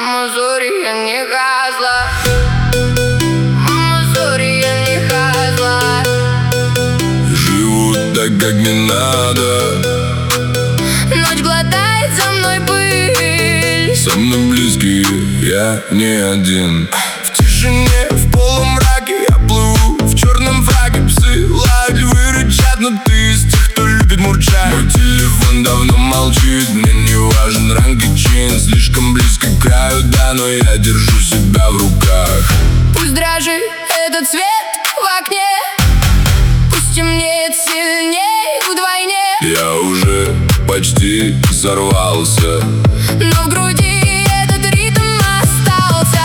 Мама, сори, я не хасла. Мама, сори, я не хасла. Живу так, как не надо. Ночь глотает за мной пыль. Со мной близкие, я не один. В тишине, в полумраке я плыву в черном фраке. Псы лают, львы рычат, но ты из тех, кто любит мурчать. Мой телефон давно молчит, мне не важен ранг и чин. Слишком близко к краю, да, но я держу себя в руках. Пусть дрожит этот свет в окне, пусть темнеет сильней вдвойне. Я уже почти сорвался, но в груди этот ритм остался.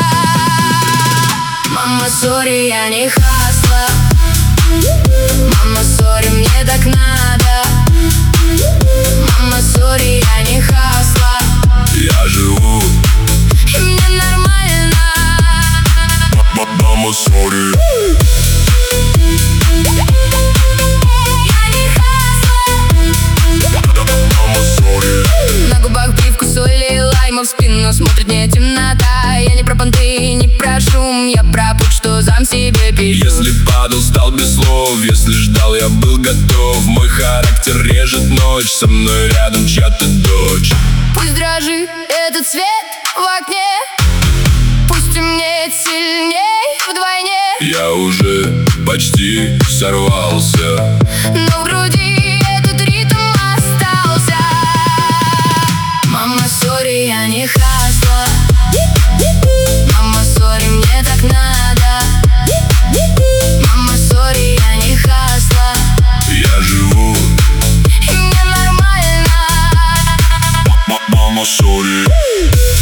Мама, сори, я не хасла. Мама, сори, мне так надо. Мама, сори, я не хасла. я живу. И мне нормально. Мама, сори. Я не хасла. Мама, сори. На губах привкус соли и лайма, в спину смотрит мне темнота. Я не про понты, не про шум, я про путь, что сам себе пишу. Если падал, стал без слов. Если ждал, я был готов. Мой характер режет ночь. Со мной рядом чья-то дочь. Пусть дрожит этот свет в окне, пусть темнеет сильней вдвойне. Я уже почти сорвался, но в груди этот ритм остался. Мама, сори, я не хасла. Мама, сори, мне так надо. Мама, сори, я не хасла. я живу. И мне нормально. Мама, сори.